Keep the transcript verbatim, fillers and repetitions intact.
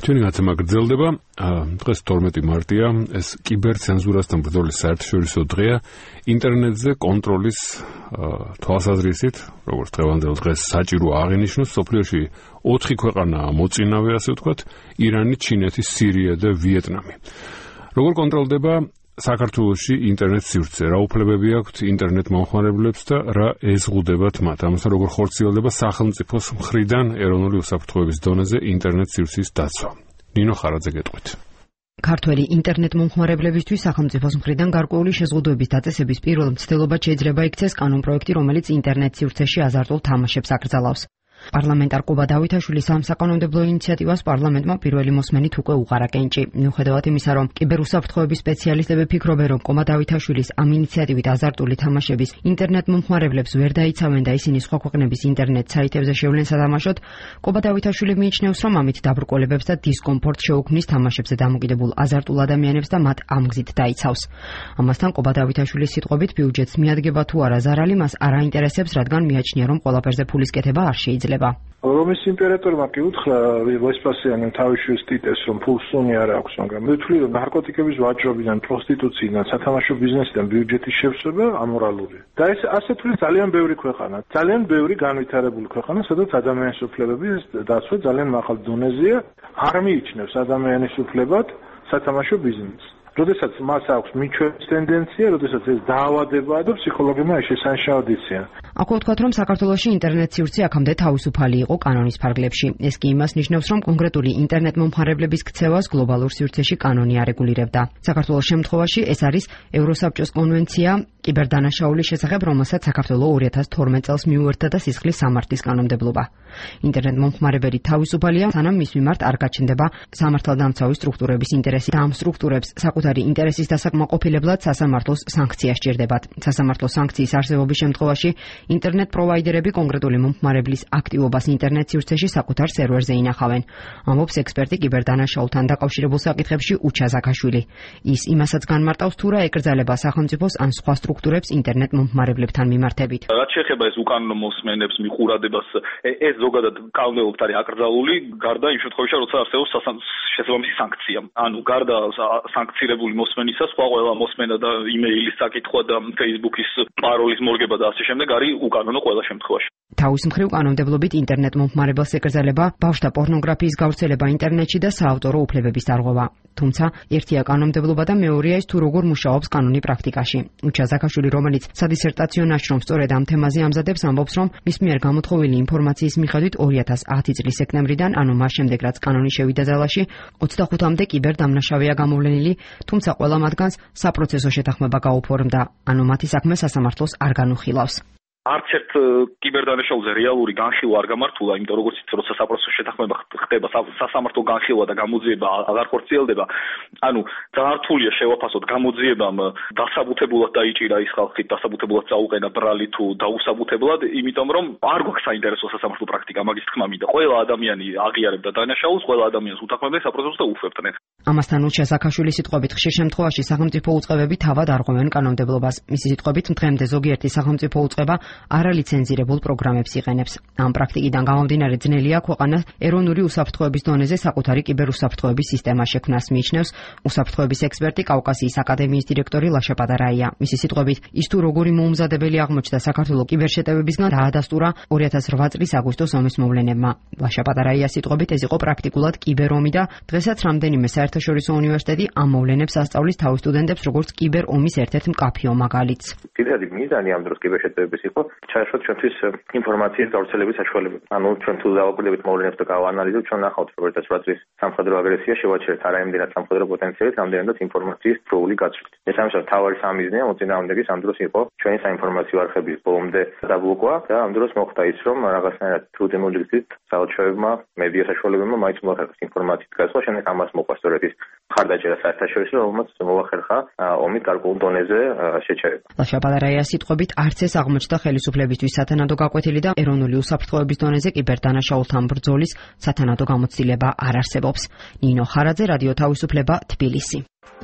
ჩვენი გაცემა გრძელდება. დღეს თორმეტი მარტია, ეს კიბერცენზურასთან ბრძოლის საერთაშორისო დღეა. ინტერნეტზე კონტროლის თვალსაზრისით, როგორც დღევანდელ დღეს საჭირო აღინიშნოს, სოფლიოში ოთხი ქვეყანაა მოწინავე, ასე ვთქვათ, ირანი, ჩინეთი, სირია და ვიეტნამი. როგორ კონტროლდება საქართველოში ინტერნეტ სივრცე, რა უფლებები აქვთ ინტერნეტ მომხმარებლებს და რა ეზღუდებათ მათ? ამასთან როგორ ხორციელდება სახელმწიფოს მხრიდან ეროვნული უსაფრთხოების დონეზე ინტერნეტ სივრცის დაცვა? ნინო ხარაძე გეტყვით. ქართველი ინტერნეტ მომხმარებლებისთვის სახელმწიფოს მხრიდან გარკვეული შეზღუდვების დაწესების პირველ მცდელობა შეიძლება იქცეს კანონპროექტი, რომელიც ინტერნეტ სივრცეში აზარტულ თამაშებს აკრძალავს. პარლამენტარ კუბა დავითაშვილის ამ საკანონმდებლო ინიციატივას პარლამენტმა პირველი მოსმენით უკვე უყარა კენჭი. მიუხედავად იმისა, რომ კიბერუსაფრთხოების სპეციალისტები ფიქრობენ, რომ კუბა დავითაშვილის ამ ინიციატივით აზარტული თამაშების ინტერნეტ მომხმარებლებს ვერ დაიცავენ და ისინი სხვა ქვეყნების ინტერნეტ საიტებზე შევლენ სათამაშოდ, კუბა დავითაშვილი მიიჩნევს, რომ ამით დაბრკოლებებს და დისკომფორტს შეუქმნის თამაშებზე დამოკიდებულ აზარტულ ადამიანებს და მათ ამ გზით დაიცავს. ამასთან კუბა დავითაშვილის სიტყვებით ბიუჯეტს მიადგება თუ არა ზარალი, მას არ აინტერესებს, რადგან მიაჩნია, რომ ყველაფერზე ფულის კეთება არ შეიძლება. რომის იმპერატორმა კი უთხრა ვესპასიანემ თავის შვილს ტიტეს, რომ ფულს სუნი არ აქვს, მაგრამ მე ვთვლი, რომ ნარკოტიკების ვაჭრობიდან, პროსტიტუციიდან, სათამაშო ბიზნესიდან ბიუჯეტის შევსება ამორალურია. და ეს ასე თვლი ძალიან ბევრი ქვეყანა, ძალიან ბევრი განვითარებული ქვეყანა, სადაც ადამიანის უფლებების დაცვა ძალიან მაღალ დონეზეა, არ მიიჩნევს ადამიანის უფლებად სათამაშო ბიზნესს. როდესაც მას აქვს მიჩვევის ტენდენცია, როდესაც ეს დაავადებაა და ფსიქოლოგებმა ეს შესანიშნავად იციან. აქვე ვთქვათ, რომ საქართველოში ინტერნეტ სივრცე აქამდე თავისუფალი იყო კანონის ფარგლებში. ეს კი იმას ნიშნავს, რომ კონკრეტული ინტერნეტ მომხმარებლების ქცევას გლობალურ სივრცეში კანონი არეგულირებდა. საქართველოს შემთხვევაში ეს არის ევროსაბჭოს კონვენცია კიბერდანაშაულის შესახებ, რომელსაც საქართველო ორი ათას თორმეტ წელს მიუერთა და სისხლის სამართლის კანონმდებლობა. ინტერნეტ მომხმარებელი თავისუფალია, სანამ მის მიმართ არ გაჩნდება სამართალდამცავი სტრუქტურების ინტერესი და ამ სტრუქტურებს საკუთარი ინტერესის დასაკმაყოფილებლად სასამართლოს სანქცია სჭირდებათ. სასამართლო სანქციის არსებობის შემთხვევაში ინტერნეტ პროვაიდერები კონკრეტული მომხმარებლის აქტივობას ინტერნეტ სივრცეში საკუთარ სერვერზე ინახავენ. ამბობს ექსპერტი კიბერდანაშაულთან დაკავშირებულ საკითხებში უჩა ზაქაშვილი. ის იმასაც განმარტავს, თუ რა ეკრძალება სახელმწიფოს ან სხვა სტრუქტურებს ინტერნეტ მომხმარებლებთან მიმართებით. რაც შეეხება ეს უკანონო მოსმენებს, მიყურადებას, ეს ზოგადად კანონმდებლობით არის აკრძალული, გარდა იმ შემთხვევაში, როცა არსებობს შესაბამისი სანქცია. ანუ გარდა სანქცირებული მოსმენისა, სხვა ყველა მოსმენა და იმეილის საკითხვა და Facebook-ის პაროლის მორგება და ასე შემდეგ არის უკანონო ყველა შემთხვევაში. თავის მხრივ კანონმდებლობით ინტერნეტ მომხმარებელს ეკრძალება ბავშვთა პორნოგრაფიის გავრცელება ინტერნეტში და საავტორო უფლებების დარღვევა. თუმცა ერთია კანონმდებლობა და მეორეა ის, თუ როგორ მუშაობს კანონი პრაქტიკაში. უჩა ზაქაშვილი, რომელიც სადისერტაციო ნაშრომს სწორედ ამ თემაზე ამზადებს, ამბობს, რომ მის მიერ გამოთხოვილი ინფორმაციის მიხედვით ორი ათას ათი წლის სექტემბრიდან, ანუ მას შემდეგ, რაც კანონი შევიდა ძალაში, ოცდახუთამდე კიბერდამნაშავეა გამოვლენილი, თუმცა ყველა მათგანს საპროცესო შეთანხმება გაუფორმდა, ანუ მათი საქმე სასამართლოს არ განუხილავს. არც ერთ კიბერდანაშაულზე რეალური განხილვა არ გამართულა, იმიტომ როგორც იცით, როცა საპროცესო შეთანხმება ხდება, სასამართლო განხილვა და გამოძიება აღარ ხორციელდება. ანუ ძალიან რთულია შევაფასოთ, გამოძიებამ დასაბუთებულად დაიჭირა ის ხალხი, დასაბუთებულად წაუყენა ბრალი თუ დაუსაბუთებლად, იმიტომ რომ არ გვაქვს საინტერესო სასამართლო პრაქტიკა, მაგის თქმა მინდა. ყველა ადამიანი აღიარებდა დანაშაულს, ყველა ადამიანს უთანხმებდნენ საპროცესოს და უშვებდნენ. ამასთან უჩა ზაქაშვილის სიტყვებით, ხშირ შემთხვევაში სახელმწიფო უწყებები თავად არღვევენ კანონმდებლობას. მისი სიტყვებით, დღემდე ზოგიერთი სახელმწიფო უწყება არალიცენზირებულ პროგრამებს იყენებს. ამ პრაქტიკიდან გამომდინარე ძნელია ქვეყანას ეროვნული უსაფრთხოების დონეზე საკუთარი კიბერუსაფრთხოების სისტემა შექმნას, მიიჩნევს უსაფრთხოების ექსპერტი კავკასიის აკადემიის დირექტორი ლაშა პატარაია. მისი სიტყვებით, ის თუ როგორი მოუმზადებელი აღმოჩნდა საქართველოს კიბერშეტევებისგან დაადასტურა ორი ათას რვა წლის აგვისტოს ომის მოვლენებმა. ლაშა პატარაიას სიტყვებით, ეს იყო პრაქტიკულად კიბერომი და დღესაც რამდენიმე საერთაშორისო უნივერსიტეტი ამ მოვლენებს ასწავლის თავის სტუდენტებს, როგორც კიბერომის ერთ-ერთ მკაფიო მაგალითს. ძირითადი მიზანი ამ დროს კიბერშეტევების იყო ჩაერთოთ ჩვენთვის ინფორმაციის გავრცელების საშუალება. ანუ ჩვენ თუ დავაკვირდებით მოვლენებს და გავანალიზებთ, ჩვენ ნახავთ, რომ ორი ათას რვა წლის სამხედრო აგრესია შევაჩერეთ არა იმდენად სამხედრო პოტენციალით, რამდენადაც ინფორმაციის დროული გაცვლით. ეს ამჟამად თავარი სამიზნეა მოწინააღმდეგის ამ დროს იყო ჩვენი საინფორმაციო არხების ბომბამდე დაბლოკვა და ამ დროს მოხდა ის, რომ რაღაცნაირად თუძემული გზით საელჩოებმა, მედია საშუალებებმა მაინც მოახერხეს ინფორმაციის გაცვლა, შემდეგ ამას მოყვა სწორედ ის მხარდაჭერა საერთაშორისო, რომელმაც მოახერხა ომის გარკვეულ დონეზე შეჩერება. ლაშა პატარაიას სიტყვებით, არც ეს აღმოჩნდა ხელისუფლებისთვის სათანადო გაკვეთილი და ეროვნული უსაფრთხოების დონეზე კიბერდანაშაულთან ბრძოლის სათანადო გამოცდილება არ არსებობს. ნინო ხარაძე, რადიო თავისუფლება, თბილისი.